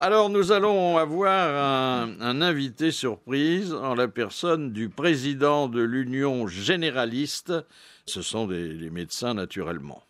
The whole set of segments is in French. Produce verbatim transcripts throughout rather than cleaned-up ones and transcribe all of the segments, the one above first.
Alors, nous allons avoir un, un invité surprise en la personne du président de l'Union généraliste. Ce sont des, les médecins, naturellement.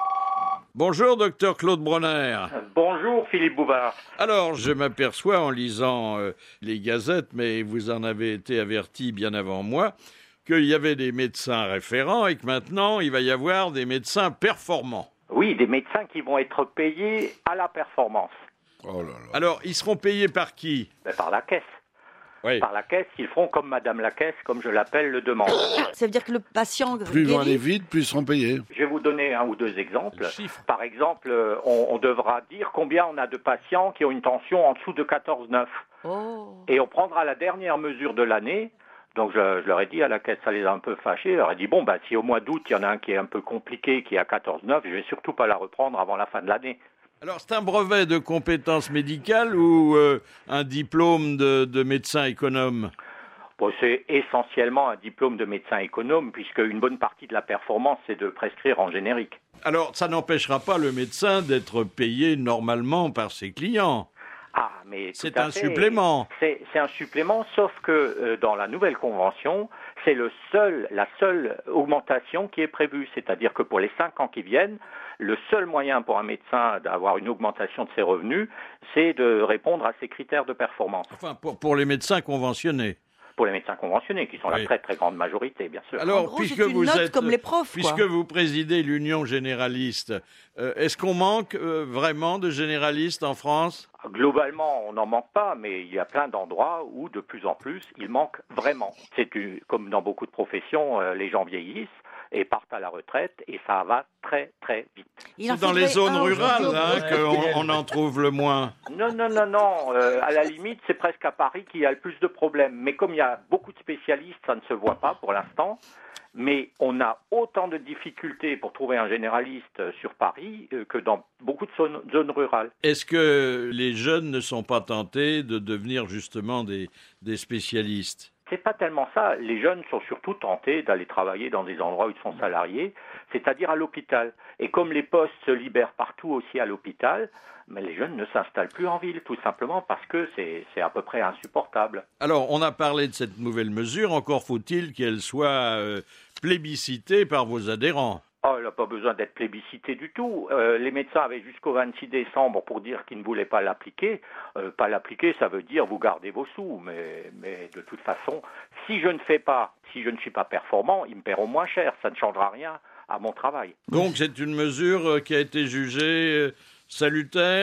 Bonjour, docteur Claude Bronner. Bonjour, Philippe Bouvard. Alors, je m'aperçois en lisant euh, les gazettes, mais vous en avez été averti bien avant moi, qu'il y avait des médecins référents et que maintenant, il va y avoir des médecins performants. Oui, des médecins qui vont être payés à la performance. Oh là là. Alors, ils seront payés par qui ? Ben, par la caisse. Oui. Par la caisse, ils feront comme Madame la Caisse, comme je l'appelle, le demande. Ça veut dire que le patient Plus guérit. loin les vides, plus ils seront payés. Je vais vous donner un ou deux exemples. Le chiffre. Par exemple, on, on devra dire combien on a de patients qui ont une tension en dessous de quatorze virgule neuf. Oh. Et on prendra la dernière mesure de l'année. Donc je, je leur ai dit à la caisse, ça les a un peu fâchés. Je leur ai dit, bon, bah, si au mois d'août, il y en a un qui est un peu compliqué, qui est à quatorze virgule neuf, je vais surtout pas la reprendre avant la fin de l'année. Alors, c'est un brevet de compétences médicales ou euh, un diplôme de, de médecin économe ? Bon, c'est essentiellement un diplôme de médecin économe, puisque une bonne partie de la performance, c'est de prescrire en générique. Alors, ça n'empêchera pas le médecin d'être payé normalement par ses clients. Ah, mais C'est tout à un fait. supplément. C'est, c'est un supplément, sauf que euh, dans la nouvelle convention, c'est le seul, la seule augmentation qui est prévue. C'est-à-dire que pour les cinq ans qui viennent, le seul moyen pour un médecin d'avoir une augmentation de ses revenus, c'est de répondre à ces critères de performance. Enfin, pour, pour les médecins conventionnés. Pour les médecins conventionnés, qui sont Oui. la très très grande majorité, bien sûr. Alors, En gros, puisque c'est une vous note êtes, comme les profs, quoi. puisque vous présidez l'Union généraliste, euh, est-ce qu'on manque euh, vraiment de généralistes en France ? Globalement, on n'en manque pas, mais il y a plein d'endroits où, de plus en plus, il manque vraiment. C'est une, comme dans beaucoup de professions, euh, les gens vieillissent et partent à la retraite, et ça va très très vite. Il en C'est dans les faudrait zones un rurales aujourd'hui. hein, qu'on on en trouve le moins. Non, non, non, non. Euh, à la limite, c'est presque à Paris qu'il y a le plus de problèmes. Mais comme il y a beaucoup de spécialistes, ça ne se voit pas pour l'instant. Mais on a autant de difficultés pour trouver un généraliste sur Paris euh, que dans beaucoup de zones, zones rurales. Est-ce que les jeunes ne sont pas tentés de devenir justement des, des spécialistes ? C'est pas tellement ça. Les jeunes sont surtout tentés d'aller travailler dans des endroits où ils sont salariés, c'est-à-dire à l'hôpital. Et comme les postes se libèrent partout aussi à l'hôpital, mais les jeunes ne s'installent plus en ville, tout simplement parce que c'est, c'est à peu près insupportable. Alors, on a parlé de cette nouvelle mesure, encore faut-il qu'elle soit euh, plébiscitée par vos adhérents. Oh, il n'a pas besoin d'être plébiscité du tout. Euh, les médecins avaient jusqu'au vingt-six décembre pour dire qu'ils ne voulaient pas l'appliquer. Euh, pas l'appliquer, ça veut dire vous gardez vos sous. Mais, mais de toute façon, si je ne fais pas, si je ne suis pas performant, ils me paieront moins cher. Ça ne changera rien à mon travail. Donc, c'est une mesure euh, qui a été jugée euh, salutaire ?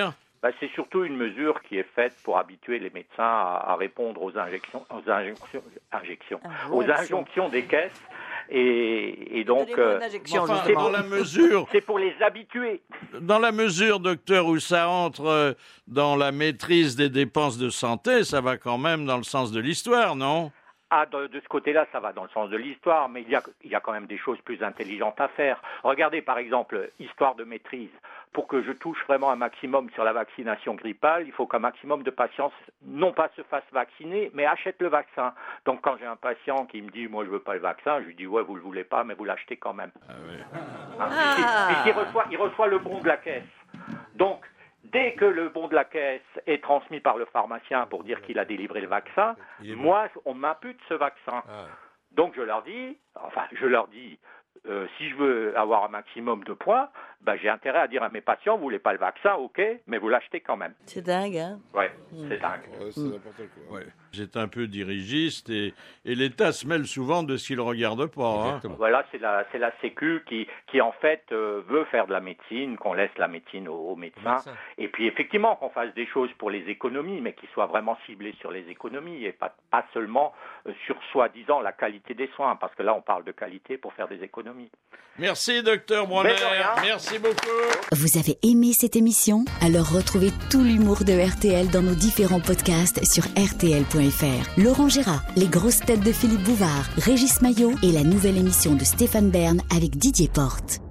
Ben, c'est surtout une mesure qui est faite pour habituer les médecins à, à répondre aux injections, aux injonctions, injections, aux injonctions des caisses. Et, et donc, Donnez-moi euh, une injection, Enfin, justement. dans la mesure, c'est pour les habituer. dans la mesure, docteur, où ça entre euh, dans la maîtrise des dépenses de santé, ça va quand même dans le sens de l'histoire, non ? Ah, de, de ce côté-là, ça va dans le sens de l'histoire, mais il y a, il y a quand même des choses plus intelligentes à faire. Regardez, par exemple, histoire de maîtrise. Pour que je touche vraiment un maximum sur la vaccination grippale, il faut qu'un maximum de patients, non pas se fassent vacciner, mais achètent le vaccin. Donc, quand j'ai un patient qui me dit « moi, je veux pas le vaccin », je lui dis « ouais, vous le voulez pas, mais vous l'achetez quand même ». Ah oui. Hein, Ah. puisqu'il reçoit, il reçoit le bon de la caisse. Donc, dès que le bon de la caisse est transmis par le pharmacien pour dire qu'il a délivré le vaccin, moi, on m'impute ce vaccin. Donc, je leur dis, enfin, je leur dis, euh, si je veux avoir un maximum de points, ben, j'ai intérêt à dire à mes patients, vous voulez pas le vaccin, ok, mais vous l'achetez quand même. C'est dingue, hein. Ouais, c'est dingue. Ouais, c'est n'importe quoi. Ouais. J'étais un peu dirigiste et, et l'État se mêle souvent de ce qu'il ne regarde pas. Hein. Voilà, c'est la, c'est la Sécu qui, qui en fait euh, veut faire de la médecine, qu'on laisse la médecine aux, aux médecins, Médecin. et puis effectivement qu'on fasse des choses pour les économies, mais qui soient vraiment ciblées sur les économies et pas, pas seulement euh, sur soi-disant la qualité des soins, parce que là on parle de qualité pour faire des économies. Merci, docteur Bronner. Mais de rien. Merci beaucoup. Vous avez aimé cette émission? Alors retrouvez tout l'humour de R T L dans nos différents podcasts sur R T L point F R. Laurent Gérard, les grosses têtes de Philippe Bouvard, Régis Maillot et la nouvelle émission de Stéphane Bern avec Didier Porte.